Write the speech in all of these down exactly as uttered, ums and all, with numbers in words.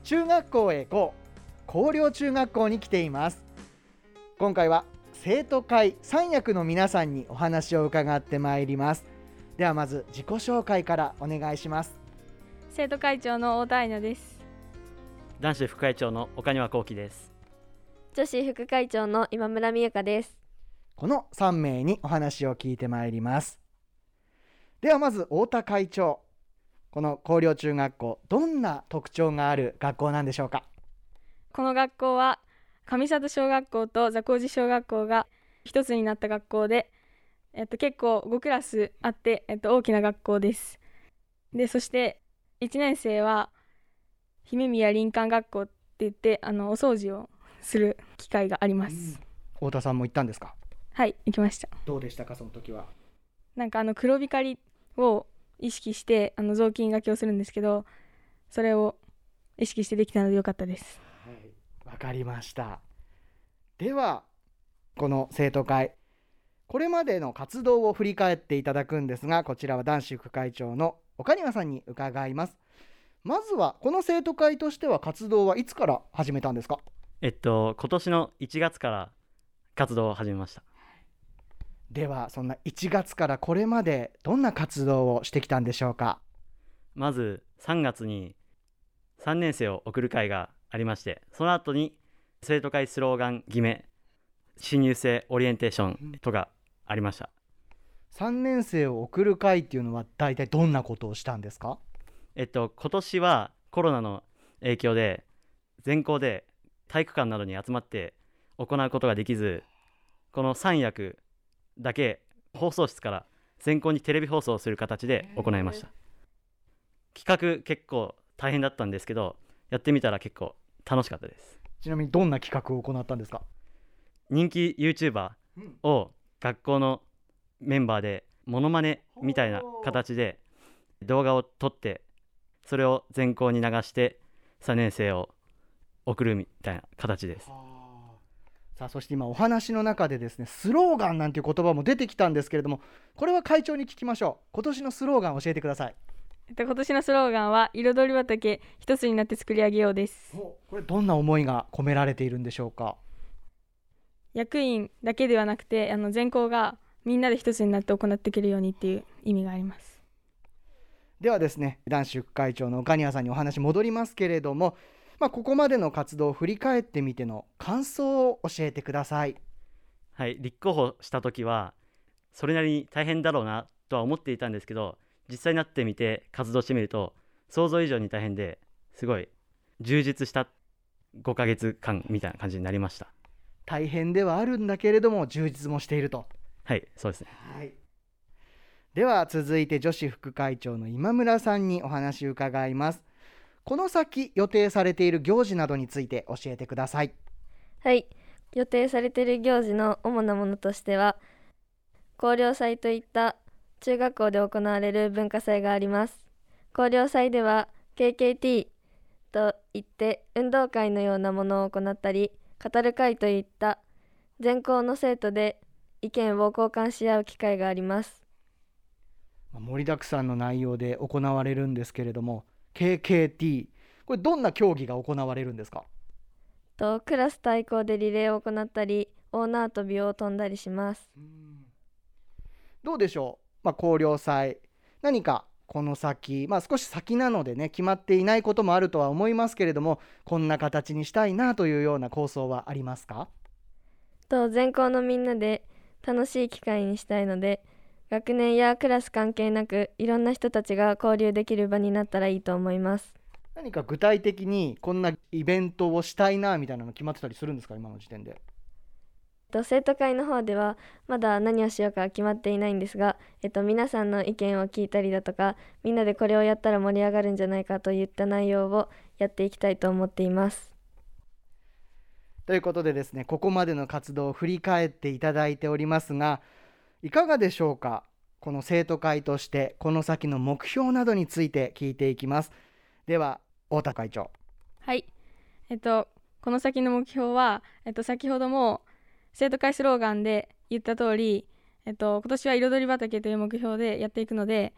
中学校へ行こう広陵中学校に来ています。今回は生徒会三役の皆さんにお話を伺ってまいります。ではまず自己紹介からお願いします。 生徒会長の太田愛菜です。 男子副会長の岡庭幸喜です。 女子副会長の今村美優香です。 このさん名にお話を聞いてまいります。ではまず太田会長、この広陵中学校、どんな特徴がある学校なんでしょうか？ この学校は上里小学校と座高寺小学校が一つになった学校で、えっと、結構ごクラスあって、えっと、大きな学校です。でそしていちねん生は姫宮林間学校って言ってあのお掃除をする機会があります。 太田さんも行ったんですか？ はい、行きました。 どうでしたかその時は？ なんかあの黒光りを意識してあの雑巾がけをするんですけど、それを意識してできたので良かったです。 はい、わかりました。ではこの生徒会、これまでの活動を振り返っていただくんですが、こちらは男子副会長の岡庭さんに伺います。まずはこの生徒会としては活動はいつから始めたんですか？ えっと今年のいちがつから活動を始めました。 ではそんないちがつからこれまでどんな活動をしてきたんでしょうか？ まずさんがつにさんねん生を送る会がありまして、その後に生徒会スローガン決め、新入生オリエンテーションとかありました。 さんねん生を送る会っていうのは大体どんなことをしたんですか？ えっと今年はコロナの影響で全校で体育館などに集まって行うことができず、このさん役だけ放送室から全校にテレビ放送をする形で行いました。企画結構大変だったんですけど、やってみたら結構楽しかったです。 ちなみにどんな企画を行ったんですか？ 人気 YouTuber を学校のメンバーでモノマネみたいな形で動画を撮って、それを全校に流してさんねん生を送るみたいな形です。 さあ、そして今お話の中でですね、スローガンなんていう言葉も出てきたんですけれども、これは会長に聞きましょう。今年のスローガンを教えてください。 えっと、今年のスローガンは彩り畑一つになって作り上げようです。 これどんな思いが込められているんでしょうか？ 役員だけではなくてあの全校がみんなで一つになって行っていけるようにっていう意味があります。 ではですね、男子副会長の岡庭さんにお話戻りますけれども、まあ、ここまでの活動を振り返ってみての感想を教えてください。 はい、立候補した時はそれなりに大変だろうなとは思っていたんですけど、実際になってみて活動してみると想像以上に大変ですごい充実したごかげつかんみたいな感じになりました。 大変ではあるんだけれども充実もしていると。 はい、そうですね。 はい、では続いて女子副会長の今村さんにお話を伺います。この先予定されている行事などについて教えてください。 はい、予定されている行事の主なものとしては、広陵祭といった中学校で行われる文化祭があります。広陵祭では ケーケーティー といって運動会のようなものを行ったり、語る会といった全校の生徒で意見を交換し合う機会があります。 盛りだくさんの内容で行われるんですけれども、 ケーケーティー、 これどんな競技が行われるんですか？ とクラス対抗でリレーを行ったり、大縄跳びを飛んだりします。 うん、どうでしょう、まあ、広陵祭、何かこの先、まあ、少し先なのでね決まっていないこともあるとは思いますけれども、こんな形にしたいなというような構想はありますか？ と全校のみんなで楽しい機会にしたいので、学年やクラス関係なくいろんな人たちが交流できる場になったらいいと思います。 何か具体的にこんなイベントをしたいなみたいなの決まってたりするんですか？今の時点で。 と生徒会の方ではまだ何をしようか決まっていないんですが、えっと、皆さんの意見を聞いたりだとか、みんなでこれをやったら盛り上がるんじゃないかといった内容をやっていきたいと思っています。 ということでですね、ここまでの活動を振り返っていただいておりますが、いかがでしょうか？この生徒会としてこの先の目標などについて聞いていきます。では太田会長。 はい、えっと、この先の目標は、えっと、先ほども生徒会スローガンで言った通り、えっと、今年は彩り畑という目標でやっていくので、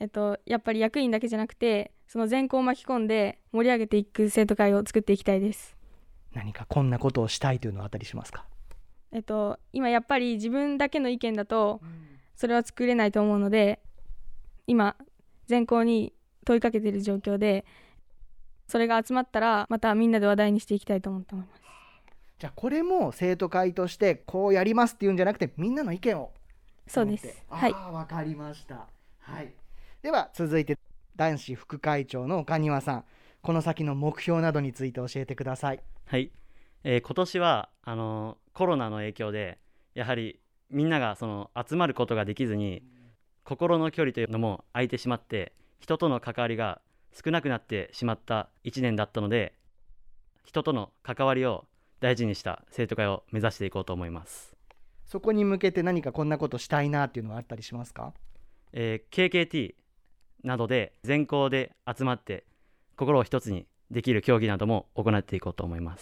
えっと、やっぱり役員だけじゃなくてその全校を巻き込んで盛り上げていく生徒会を作っていきたいです。 何かこんなことをしたいというのはあったりしますか？ えっと、今やっぱり自分だけの意見だとそれは作れないと思うので、今全校に問いかけている状況で、それが集まったらまたみんなで話題にしていきたいと思って思います。 じゃあこれも生徒会としてこうやりますっていうんじゃなくてみんなの意見を。 そうです。はい。 わかりました。はい。では続いて男子副会長の岡庭さん、この先の目標などについて教えてください。 はい、えー今年はあのコロナの影響でやはりみんながその集まることができずに、心の距離というのも空いてしまって人との関わりが少なくなってしまったいちねんだったので、人との関わりを大事にした生徒会を目指していこうと思います。 そこに向けて何かこんなことしたいなっていうのはあったりしますか？ えー ケーケーティー などで全校で集まって心を一つにできる競技なども行っていこうと思います。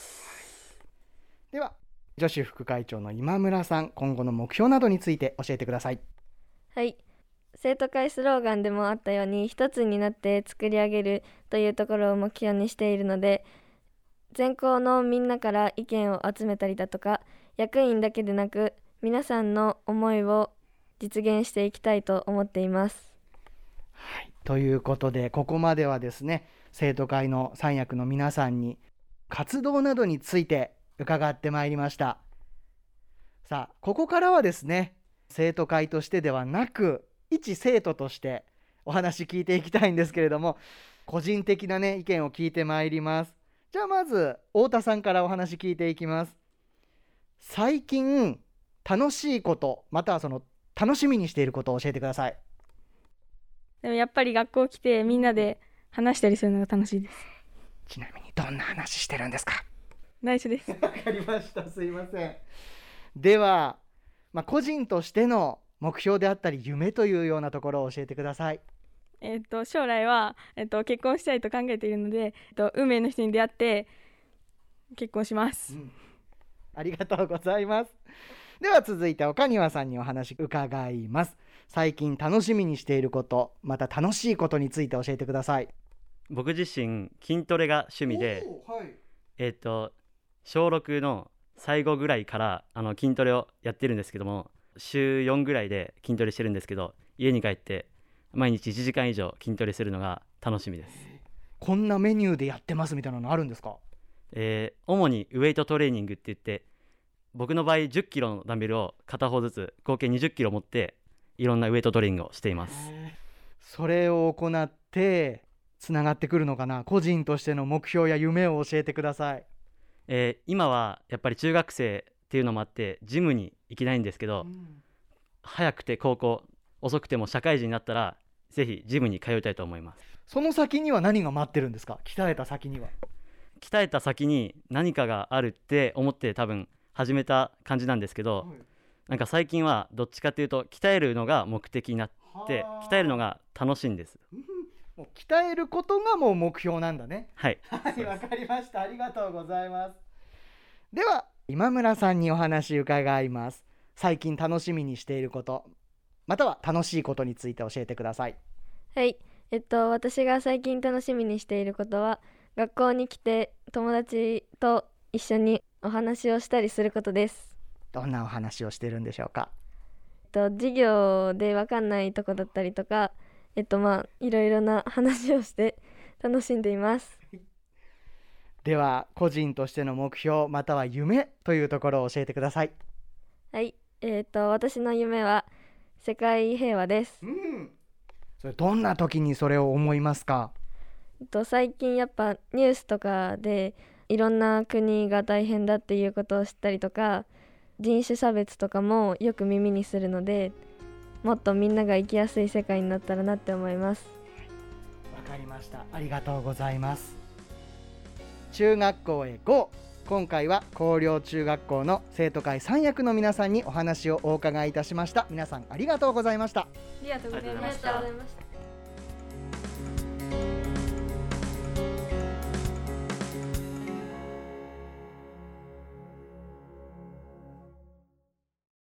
では女子副会長の今村さん、今後の目標などについて教えてください。 はい、生徒会スローガンでもあったように一つになって作り上げるというところを目標にしているので、全校のみんなから意見を集めたりだとか、役員だけでなく皆さんの思いを実現していきたいと思っています。 はい、ということでここまではですね、生徒会の三役の皆さんに活動などについて伺ってまいりました。さあここからはですね、生徒会としてではなく一生徒としてお話聞いていきたいんですけれども、個人的なね意見を聞いてまいります。じゃあまず太田さんからお話聞いていきます。最近楽しいことまたはその楽しみにしていることを教えてください。 でもやっぱり学校来てみんなで話したりするのが楽しいです。 ちなみにどんな話してるんですか？ 内緒です。 わかりました、すいません。では、まあ、個人としての目標であったり夢というようなところを教えてください。 えっと将来は、えっと、結婚したいと考えているので、えっと、運命の人に出会って結婚します、うん、 ありがとうございます。では続いて岡庭さんにお話伺います。最近楽しみにしていることまた楽しいことについて教えてください。 僕自身筋トレが趣味で、はい、えっと小ろくの最後ぐらいからあの筋トレをやってるんですけども、週よんぐらいで筋トレしてるんですけど、家に帰って毎日いちじかん以上筋トレするのが楽しみです。 こんなメニューでやってますみたいなのあるんですか？ えー、主にウェイトトレーニングって言って、僕の場合じゅっキロのダンベルを片方ずつ合計にじゅっキロ持っていろんなウェイトトレーニングをしています。 それを行ってつながってくるのかな。個人としての目標や夢を教えてください。 えー、今はやっぱり中学生っていうのもあってジムに行けないんですけど、うん、早くて高校遅くても社会人になったらぜひジムに通いたいと思います。 その先には何が待ってるんですか？鍛えた先には鍛えた先に何かがあるって思って多分始めた感じなんですけど、はい、なんか最近はどっちかというと鍛えるのが目的になって鍛えるのが楽しいんです。 もう鍛えることがもう目標なんだね。 はい、 はい、わかりました。ありがとうございます。では今村さんにお話伺います。最近楽しみにしていることまたは楽しいことについて教えてください。 はい、えっと私が最近楽しみにしていることは、学校に来て友達と一緒にお話をしたりすることです。 どんなお話をしているんでしょうか？ えっと授業で分かんないとこだったりとか、えっとまあいろいろな話をして楽しんでいます。 では個人としての目標または夢というところを教えてください。 はい、えっと私の夢は世界平和です。うん、 それどんな時にそれを思いますか？ えっと最近やっぱニュースとかでいろんな国が大変だっていうことを知ったりとか、人種差別とかもよく耳にするので、もっとみんなが生きやすい世界になったらなって思います。 わかりました。ありがとうございます。中学校へ ゴー。 今回は広陵中学校の生徒会三役の皆さんにお話をお伺いいたしました。皆さんありがとうございました。 ありがとうございました。